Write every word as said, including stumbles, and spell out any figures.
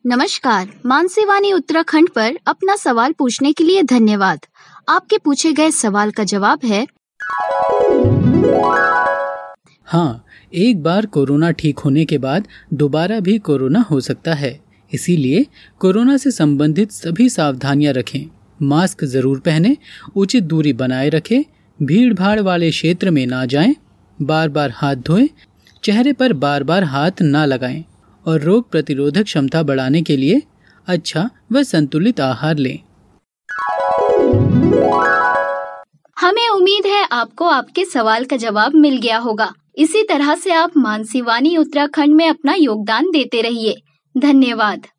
नमस्कार, मानसीवानी उत्तराखंड पर अपना सवाल पूछने के लिए धन्यवाद। आपके पूछे गए सवाल का जवाब है हाँ, एक बार कोरोना ठीक होने के बाद दोबारा भी कोरोना हो सकता है। इसीलिए कोरोना से संबंधित सभी सावधानियां रखें। मास्क जरूर पहनें, उचित दूरी बनाए रखें, भीड़ भाड़ वाले क्षेत्र में ना जाएं, बार बार हाथ धोएं, चेहरे पर बार बार हाथ ना लगाएं और रोग प्रतिरोधक क्षमता बढ़ाने के लिए अच्छा व संतुलित आहार लें। हमें उम्मीद है आपको आपके सवाल का जवाब मिल गया होगा। इसी तरह से आप मानसीवानी उत्तराखंड में अपना योगदान देते रहिए। धन्यवाद।